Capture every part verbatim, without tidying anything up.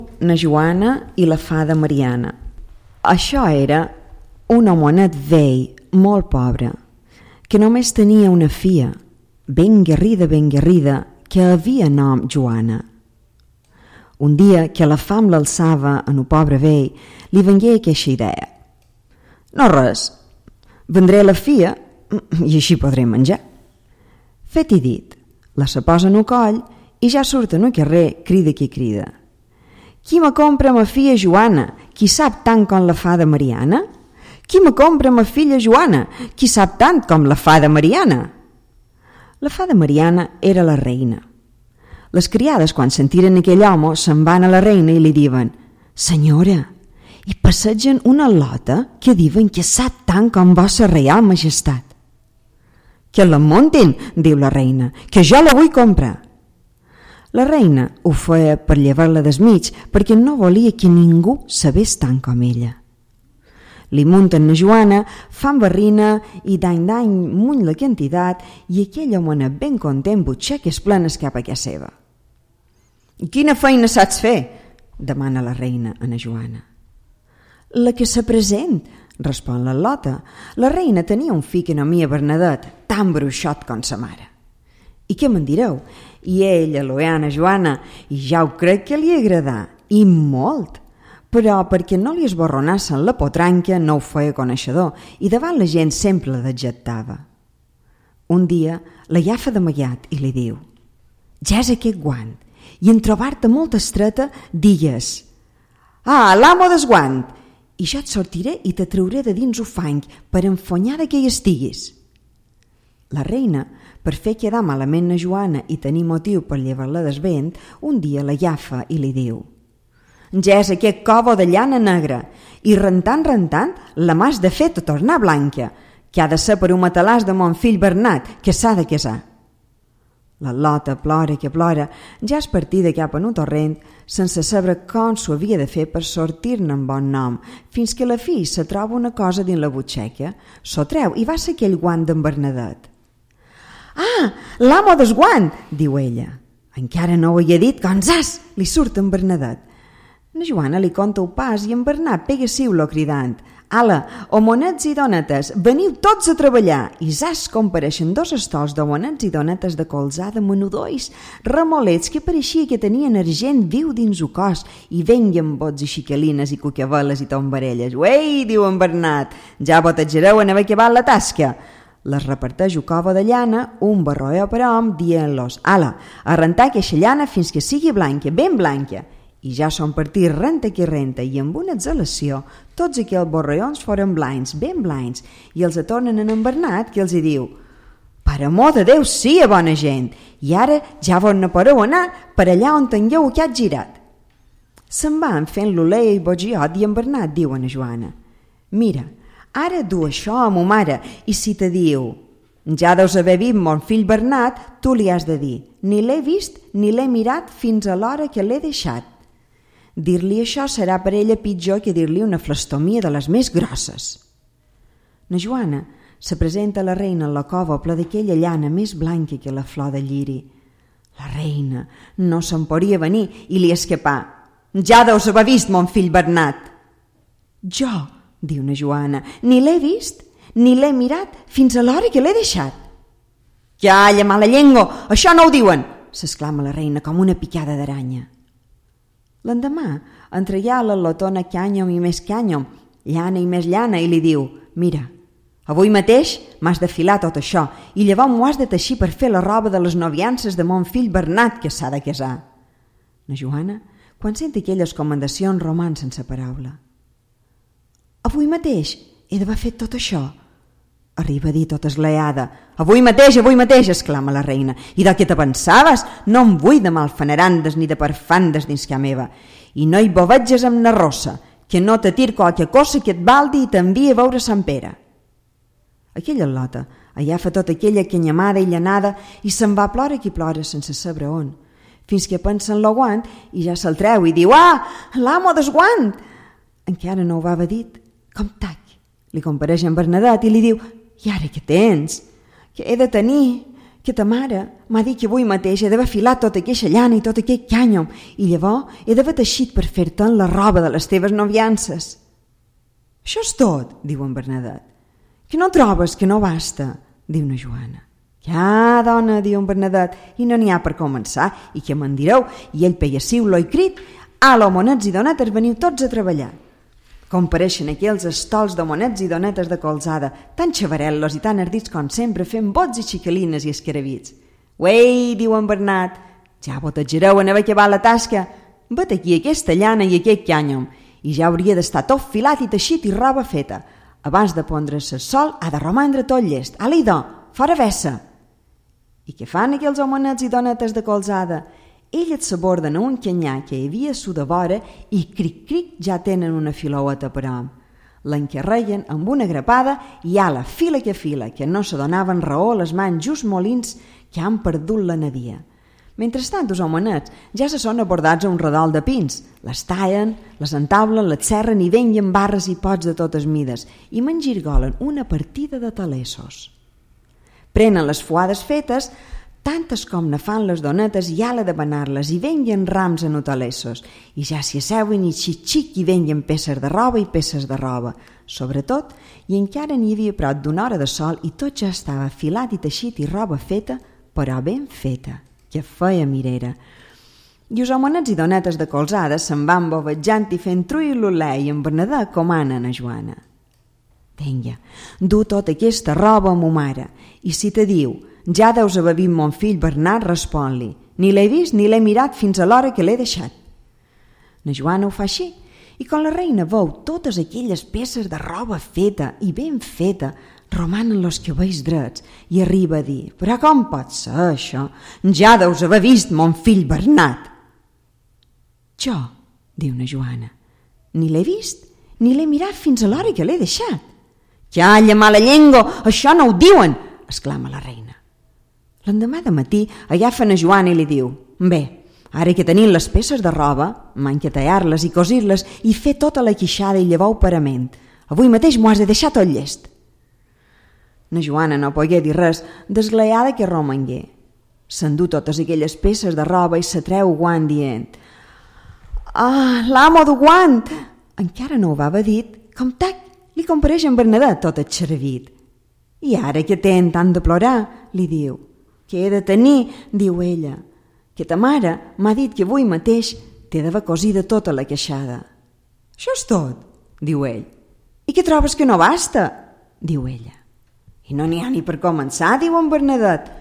na Joana i la fada Mariana. Això era un homenet vell, molt pobre, que només tenia una filla, ben guerrida, ben guerrida, que havia nom Joana. Un dia que la fam l'alçava en un pobre vell, li vengué aquesta idea. No res, vendré la filla i així podré menjar. Fet i dit, la se posa en un coll i ja surt en un carrer, crida qui crida. Qui me compra ma filla Joana, qui sap tant com la fada Mariana? Qui me compra ma filla Joana, qui sap tant com la fada Mariana? La fada Mariana era la reina. Les criades, quan sentiren aquell home, se'n van a la reina i li diuen: «Senyora, hi passegen una lota que diuen que sap tant com vossa reial majestat». «Que la muntin», diu la reina, «que jo la vull comprar». La reina ho feia per llevar-la del mig perquè no volia que ningú sabés tant com ella. Li munten na Joana, fan barrina i d'any d'any muny la quantitat i aquella home ben content butxaques plenes cap a casa seva. «Quina feina saps fer?», demana la reina a na Joana. «La que se present», respon la lota. La reina tenia un fill que no mia Bernadet, tan bruixot com sa mare. «I què me'n direu?» I ella lo a na Joana i ja ho crec que li agradà, i molt. Però perquè no li esborronassen la potranca no ho feia coneixedor i davant la gent sempre la dejectava. Un dia la agafa d'amagat i li diu: «Ja és aquest guant, i en trobar-te molt estreta digues: «Ah, l'amo des guant!» i jo et sortiré i te trauré de dins ufany per enfonyada que hi estiguis». La reina, per fer quedar malament na Joana i tenir motiu per llevar-la del vent, un dia la agafa i li diu: «Ja és aquest covo de llana negra, i rentant, rentant, la m'has de fer de tornar blanca, que ha de ser per un matalàs de mon fill Bernat, que s'ha de casar». La lota plora que plora, ja és partida cap en un torrent, sense saber com s'ho havia de fer per sortir-ne amb bon nom, fins que la fi se troba una cosa dins la butxaca, s'ho treu i va ser aquell guant d'en Bernadet. «Ah, l'amo des guant!» diu ella. Encara no ho havia dit, com zas, li surt en Bernadet. Na Joana li conta el pas i en Bernat pega siulo cridant: «Ala, homonets i donetes, veniu tots a treballar!» I zas compareixen dos estols d'homonets i donetes de colzada menudolls, remolets que pareixia que tenien argent viu dins el cos i venguen bots i xicalines i cucaveles i tombarelles. «Uei!» diu en Bernat, «ja botejareu en haver acabat la tasca». Les reparteix un covo de llana, un barroer per hom, dient-los: «Ala, a rentar aquesta llana fins que sigui blanca, ben blanca». I ja són partits renta que renta i amb una exhalació tots aquells borreons foren blancs, ben blancs, i els atornen en en Bernat que els hi diu: «Per amor de Déu, sí, a bona gent, i ara ja vos ne podeu anar per allà on tingueu aquest girat». Se'n van fent l'olea i bogiot i en Bernat diu a na Joana: «Mira, ara du això a mo mare i si te diu: ja deus haver vist mon fill Bernat, tu li has de dir: ni l'he vist ni l'he mirat fins a l'hora que l'he deixat». Dir-li això serà per ella pitjor que dir-li una flastomia de les més grosses. Na Joana se presenta a la reina en la cova ple d'aquella llana més blanca que la flor de lliri. La reina no se'n podia venir i li escapà: «Ja deus haver vist mon fill Bernat». «Jo», diu na Joana, «ni l'he vist ni l'he mirat fins a l'hora que l'he deixat». «Calla, mala llengua, això no ho diuen!» s'exclama la reina com una picada d'aranya. L'endemà entrellà a la lotona cànyom i més cànyom, llana i més llana, i li diu: «Mira, avui mateix m'has de filar tot això i llavors m'ho has de teixir per fer la roba de les noviances de mon fill Bernat que s'ha de casar». Na Joana, quan sent aquelles comendacions, roman sense paraula. «Avui mateix he d'haver fet tot això?» arriba a dir tot esleada. «Avui mateix, avui mateix!» exclama la reina. «I de què te pensaves? No em vull de malfanerandes ni de parfandes dins ca meva. I no hi bovetges amb na rossa, que no te tir qualque cosa que et valdi i t'envia a veure Sant Pere». Aquella lota agafa tota aquella canyamada i llanada i se'n va plora qui plora sense saber on, fins que pensa en lo guant i ja se'l treu i diu: «Ah, l'amo des guant!» Encara no ho va haver dit, com tac, li compareix en Bernadet i li diu: «I ara què tens? Què he de tenir? que ta mare m'ha dit que avui mateix he d'haver filat tota aquesta llana i tot aquest cànyom i llavors he d'haver teixit per fer-te'n la roba de les teves noviances. Això és tot, diu en Bernadet. Que no trobes que no basta, diu na Joana. Ja, dona, diu en Bernadet, i no n'hi ha per començar, i que me'n direu? I ell peia siulo i crit, «Alo, monets i donetes, veniu tots a treballar». Compareixen aquells estols de monets i donetes de colzada, tan xavarel·los i tan ardits com sempre, fent bots i xicalines i escarabits. «Uei», diu en Bernat, «ja botejareu en haver acabat la tasca. Vet aquí aquesta llana i aquest cànyom, i ja hauria d'estar tot filat i teixit i roba feta. Abans de pondre-se el sol ha de romandre tot llest. Ala, idò, fora vessa!» I què fan aquells homenets i donetes de colzada? Ell et s'aborden a un canyà que hi havia su de vora i cric-cric ja tenen una filaueta per hom. L'encarreguen amb una grapada i ala, fila que fila, que no se donaven raó a les mans just molins que han perdut la nadia. Mentrestant, els homenets ja se són abordats a un redol de pins. Les tallen, les entaulen, les serren i vengen barres i pots de totes mides i mengirgolen una partida de talessos. Prenen les fuades fetes, tantes com ne fan les donetes i ala de banar-les i vengen rams en hotalessos i ja s'hi asseuen i xic-xic i vengen peces de roba i peces de roba, sobretot, i encara n'hi havia prop d'una hora de sol i tot ja estava filat i teixit i roba feta, però ben feta, que feia mirera. I els homenets i donetes de colzada se'n van bovejant i fent trull l'olè i en Bernadet comanen a Joana. Vinga, du tota aquesta roba a mo mare i si te diu «Ja deus haver vist mon fill Bernat», respon-li «Ni l'he vist ni l'he mirat fins a l'hora que l'he deixat». Na Joana ho fa així i quan la reina veu totes aquelles peces de roba feta i ben feta, romanen los cabells drets i arriba a dir «Però com pot ser això? Ja deus haver vist mon fill Bernat». «Jo», diu na Joana, «ni l'he vist ni l'he mirat fins a l'hora que l'he deixat». «Calla, mala llengua, això no ho diuen!» exclama la reina. L'endemà de matí agafen a Joana i li diu «Bé, ara que tenim les peces de roba, manca tallar-les i cosir-les i fer tota la quixada i llevar el parament. Avui mateix m'ho has de deixar tot llest». Na Joana no pogué dir res, desglaiada que romangué. S'endú totes aquelles peces de roba i se treu guant dient «Ah, l'amo du guant!» Encara no ho va haver dit, com tac, li compareix en Bernadet tot exervit. «I ara que ten tant de plorar?» li diu. «Què he de tenir?» diu ella. «Que ta mare m'ha dit que avui mateix t'he d'haver cosida tota la queixada». «Això és tot?» diu ell. «I què trobes que no basta?» diu ella. «I no n'hi ha ni per començar», diu en Bernadet.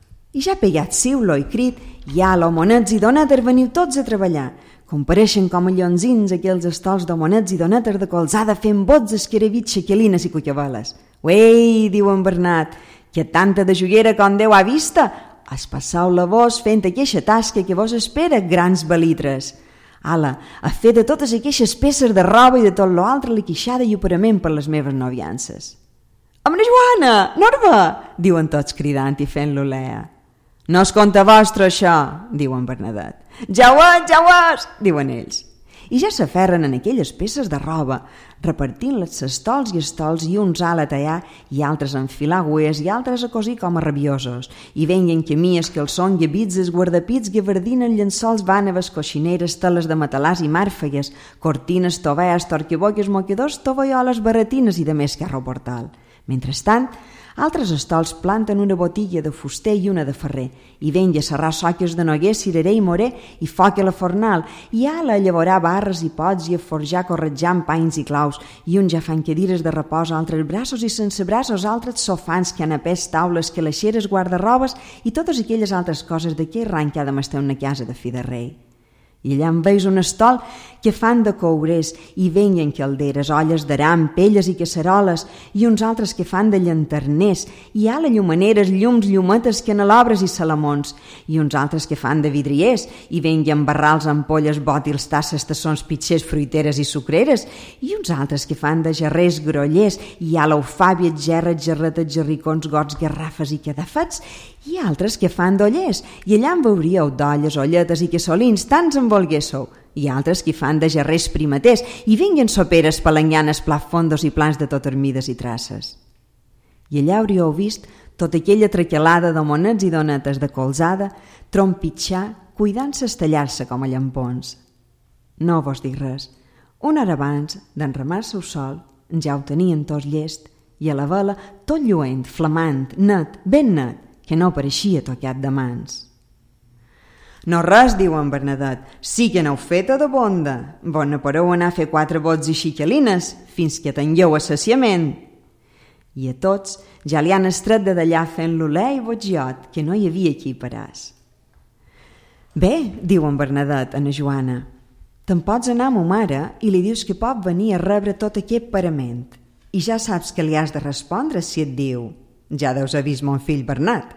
I ja pegat siulo i crit, ja l'homonets i donetes veniu tots a treballar. Compareixen com a llonzins aquells estols d'homonets i donetes de colzada fent bots, escarabits, xaquelines i cucaveles. «Uei», diu en Bernat, que tanta de joguera com Déu ha vista, es passau la vos fent aquesta tasca que vos espera, grans balitres. Ala, a fer de totes aquestes peces de roba i de tot lo altre la quixada i operament per les meves noviances. «Amb la Joana, Norba!» diuen tots cridant i fent l'olea. «No és compte vostre, això», diu en Bernadet. «Ja ho és, ja ho és», diuen ells. I ja s'aferren en aquelles peces de roba, repartint-les estols i estols i uns ala a tallar i altres a enfilar agües i altres a cosir com a rabiosos. I venien camies, calçons, llavitzes, guardapits, gavardines, llençols, vàneves, coixineres, teles de matalàs i màrfegues, cortines, tovees, torquiboques, moquedors, tovalloles, baratines i de més carro portal. Mentrestant, altres estols planten una botilla de fuster i una de ferrer, i venja a serrar soques de noguer, cirerer i morer, i foc a la fornal, i ala a llavorar barres i pots i a forjar corretjant panys i claus, i uns ja fan cadires de repòs, altres braços i sense braços, altres sofans, canapès, taules, calaixeres, guardarrobes i totes aquelles altres coses d'aquell rang que ha de mestar una casa de fi de rei. I allà en veus un estol que fan de coures i vengen calderes, olles d'aram, pelles i caceroles i uns altres que fan de llanterners i ala llumaneres, llums, llumetes, canelobres i salamons i uns altres que fan de vidriers i vengen barrals, ampolles, bòtils, tasses, tassons, pitxers, fruiteres i sucreres i uns altres que fan de gerrers, grollers i ala ufàbies, gerres, gerretes, gerricons, gots, garrafes i cadafets i altres que fan d'ollers, i allà en veuríeu d'olles, olletes i cassolins, tants en volguésseu, i altres que fan de gerrers primaters, i venguen soperes, palanganes, plafondos i plans de totes mides i traces. I allà hauríeu vist tota aquella traquelada d'homonets i donetes de colzada, trompitxar, cuidant-se estallar-se com a llampons. No vos dic res. Una hora abans d'enramar-se el sol, ja ho tenien tot llest, i a la vela tot lluent, flamant, net, ben net, que no pareixia tocat de mans. No res, diu en Bernadet, sí que n'heu feta de bonda. Vos ne podeu anar a fer quatre bots i xicalines fins que tingueu assaciament. I a tots ja li han estret de d'allà fent l'olè i botgiot, que no hi havia qui paràs. Bé, diu en Bernadet a na Joana, te'n pots anar a ma mare i li dius que pot venir a rebre tot aquest parament. I ja saps que li has de respondre si et diu, ja deus haver vist mon fill Bernat.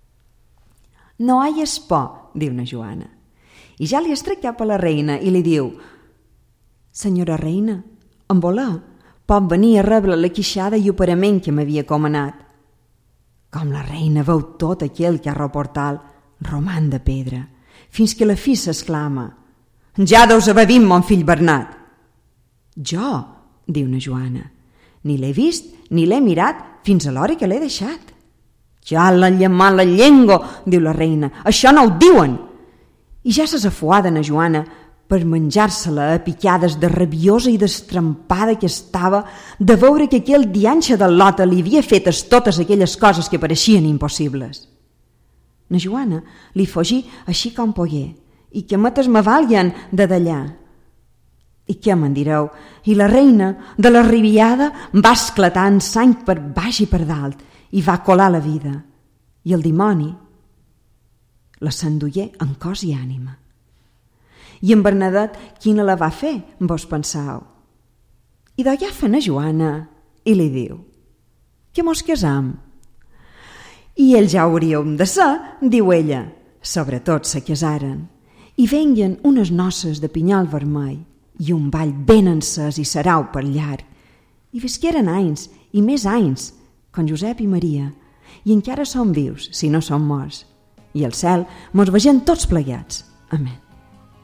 No hi és por, diu na Joana. I ja li estrec cap a la reina i li diu, senyora reina, en voler, pot venir a rebre la quixada i operament que m'havia comanat. Com la reina veu tot aquell que ha reportat, roman de pedra, fins que la fi s'exclama, ja deus haver vist mon fill Bernat. Jo, diu na Joana, ni l'he vist ni l'he mirat fins a l'hora que l'he deixat. Ja l'ha llamat la llengua, diu la reina, això no ho diuen. I ja s'ha afuada na Joana per menjar-se-la a picades de rabiosa i destrempada que estava de veure que aquell dianxe del Lota li havia fetes totes aquelles coses que pareixien impossibles. Na Joana li fogí així com pogué, i que mates me valguen de d'allà. I què me'n direu? I la reina, de la riviada, va esclatar en sang per baix i per dalt i va colar la vida. I el dimoni la s'endugué en cos i ànima. I en Bernadet, quina la va fer, vos pensau? I d'agafa na Joana i li diu, que mos casam. I ells ja hauríem de ser, diu ella. Sobretot se casaren. I venguen unes noces de pinyol vermell i un ball ben encès i sarau per llarg. I visqueren anys i més anys, con Josep i Maria, i encara som vius, si no som morts. I al cel mos vegem tots plegats. Amén.